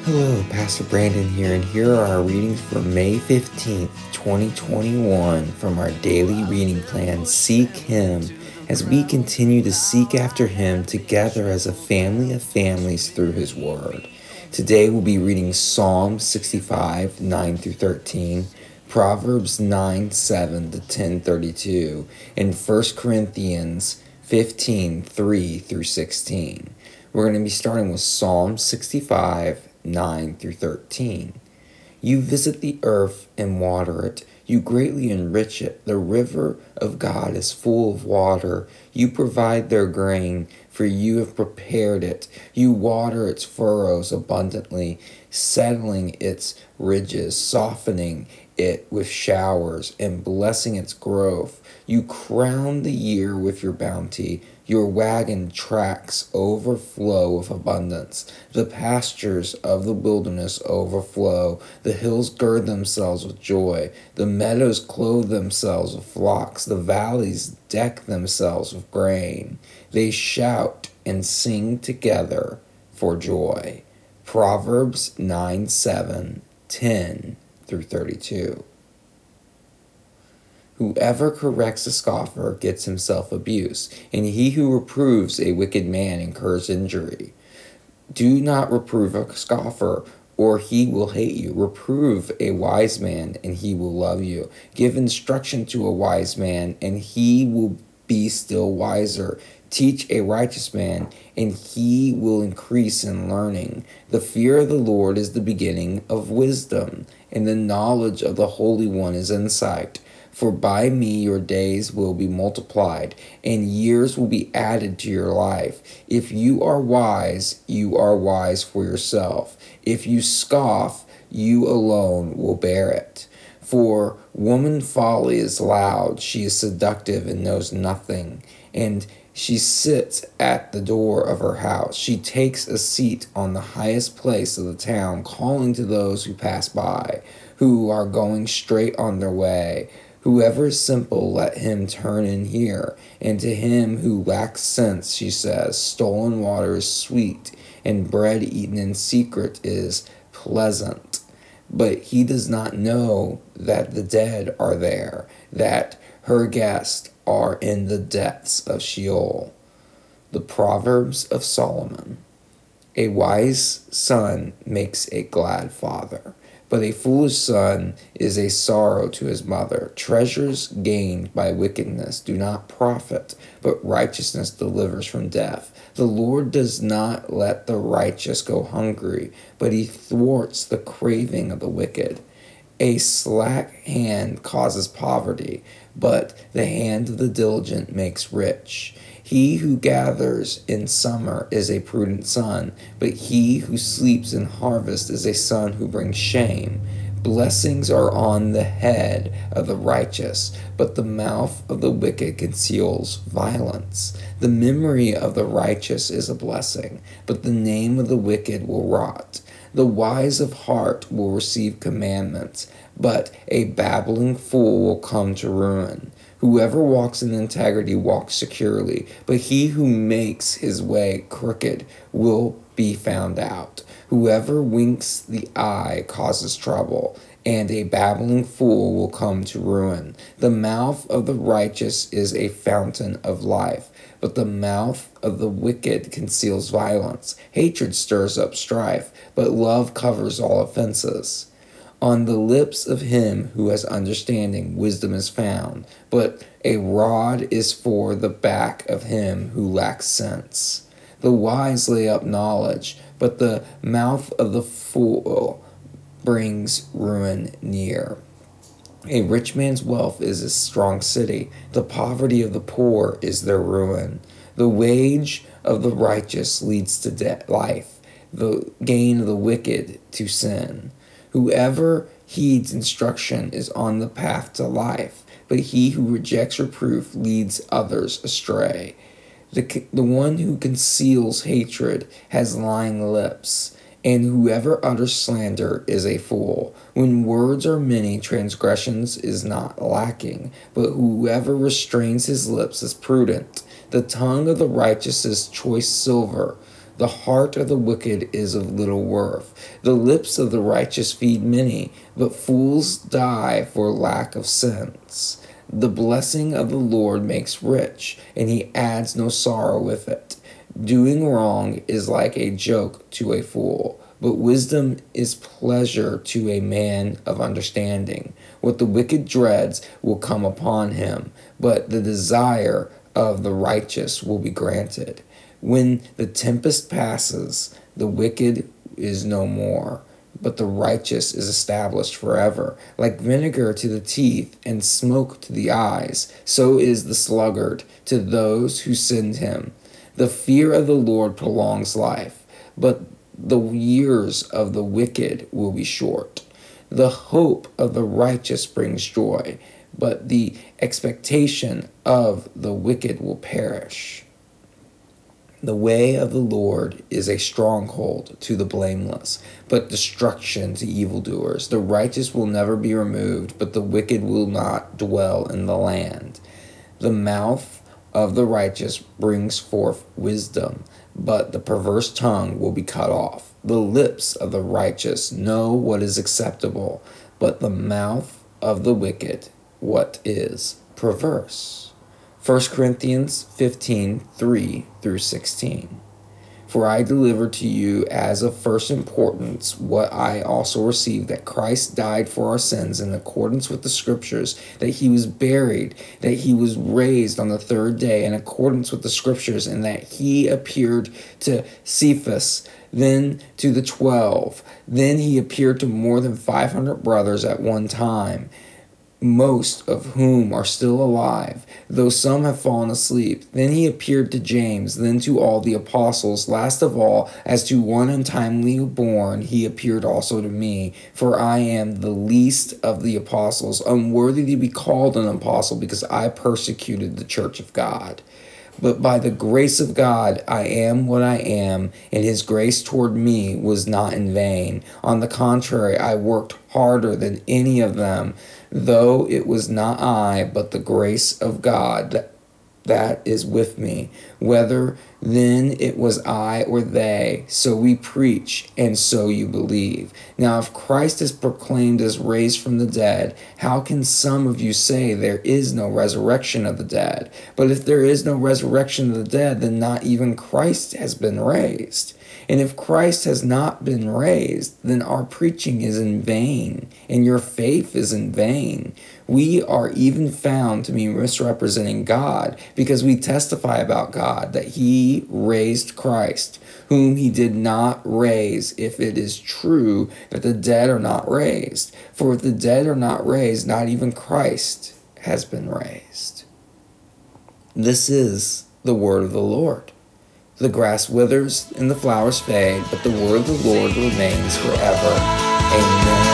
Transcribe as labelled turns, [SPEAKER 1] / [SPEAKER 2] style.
[SPEAKER 1] Hello, Pastor Brandon here, and here are our readings for May 15th, 2021 from our daily reading plan, Seek Him, as we continue to seek after Him together as a family of families through His Word. Today we'll be reading Psalm 65, 9 through 13, Proverbs 9, 7 to 10:32, and 1 Corinthians 15, 3 through 16. We're going to be starting with Psalm 65, 9 through 13. You visit the earth and water it. You greatly enrich it. The river of God is full of water. You provide their grain, for you have prepared it. You water its furrows abundantly, settling its ridges, softening it with showers, and blessing its growth. You crown the year with your bounty. Your wagon tracks overflow with abundance. The pastures of the wilderness overflow. The hills gird themselves with joy. The meadows clothe themselves with flocks. The valleys deck themselves with grain. They shout and sing together for joy. Proverbs 9, 7, 10 through 32. Whoever corrects a scoffer gets himself abuse, and he who reproves a wicked man incurs injury. Do not reprove a scoffer, or he will hate you. Reprove a wise man, and he will love you. Give instruction to a wise man, and he will be still wiser. Teach a righteous man, and he will increase in learning. The fear of the Lord is the beginning of wisdom, and the knowledge of the Holy One is insight. For by me your days will be multiplied, and years will be added to your life. If you are wise for yourself. If you scoff, you alone will bear it. For woman folly is loud, she is seductive and knows nothing, and she sits at the door of her house. She takes a seat on the highest place of the town, calling to those who pass by, who are going straight on their way. Whoever is simple, let him turn in here. And to him who lacks sense, she says, stolen water is sweet, and bread eaten in secret is pleasant. But he does not know that the dead are there, that her guests are in the depths of Sheol. The Proverbs of Solomon. A wise son makes a glad father, but a foolish son is a sorrow to his mother. Treasures gained by wickedness do not profit, but righteousness delivers from death. The Lord does not let the righteous go hungry, but he thwarts the craving of the wicked. A slack hand causes poverty, but the hand of the diligent makes rich. He who gathers in summer is a prudent son, but he who sleeps in harvest is a son who brings shame. Blessings are on the head of the righteous, but the mouth of the wicked conceals violence. The memory of the righteous is a blessing, but the name of the wicked will rot. The wise of heart will receive commandments, but a babbling fool will come to ruin. Whoever walks in integrity walks securely, but he who makes his way crooked will be found out. Whoever winks the eye causes trouble, and a babbling fool will come to ruin. The mouth of the righteous is a fountain of life, but the mouth of the wicked conceals violence. Hatred stirs up strife, but love covers all offenses. On the lips of him who has understanding, wisdom is found, but a rod is for the back of him who lacks sense. The wise lay up knowledge, but the mouth of the fool brings ruin near. A rich man's wealth is a strong city. The poverty of the poor is their ruin. The wage of the righteous leads to life, the gain of the wicked to sin. Whoever heeds instruction is on the path to life, but he who rejects reproof leads others astray. The one who conceals hatred has lying lips, and whoever utters slander is a fool. When words are many, transgressions is not lacking, but whoever restrains his lips is prudent. The tongue of the righteous is choice silver. The heart of the wicked is of little worth. The lips of the righteous feed many, but fools die for lack of sense. The blessing of the Lord makes rich, and he adds no sorrow with it. Doing wrong is like a joke to a fool, but wisdom is pleasure to a man of understanding. What the wicked dreads will come upon him, but the desire of the righteous will be granted. When the tempest passes, the wicked is no more, but the righteous is established forever. Like vinegar to the teeth and smoke to the eyes, so is the sluggard to those who send him. The fear of the Lord prolongs life, but the years of the wicked will be short. The hope of the righteous brings joy, but the expectation of the wicked will perish. The way of the Lord is a stronghold to the blameless, but destruction to evildoers. The righteous will never be removed, but the wicked will not dwell in the land. The mouth of the righteous brings forth wisdom, but the perverse tongue will be cut off. The lips of the righteous know what is acceptable, but the mouth of the wicked what is perverse. 1 Corinthians 15:3-16. For I delivered to you as of first importance what I also received, that Christ died for our sins in accordance with the Scriptures, that he was buried, that he was raised on the third day in accordance with the Scriptures, and that he appeared to Cephas, then to the 12. Then he appeared to more than 500 brothers at one time, most of whom are still alive, though some have fallen asleep. Then he appeared to James, then to all the apostles. Last of all, as to one untimely born, he appeared also to me, for I am the least of the apostles, unworthy to be called an apostle, because I persecuted the church of God. But by the grace of God I am what I am, and his grace toward me was not in vain. On the contrary, I worked harder than any of them, though it was not I, but the grace of God that is with me. Whether then it was I or they, so we preach, and so you believe. Now if Christ is proclaimed as raised from the dead, how can some of you say there is no resurrection of the dead? But if there is no resurrection of the dead, then not even Christ has been raised. And if Christ has not been raised, then our preaching is in vain, and your faith is in vain. We are even found to be misrepresenting God, because we testify about God that he raised Christ, whom he did not raise, if it is true that the dead are not raised. For if the dead are not raised, not even Christ has been raised. This is the word of the Lord. The grass withers and the flowers fade, but the word of the Lord remains forever. Amen.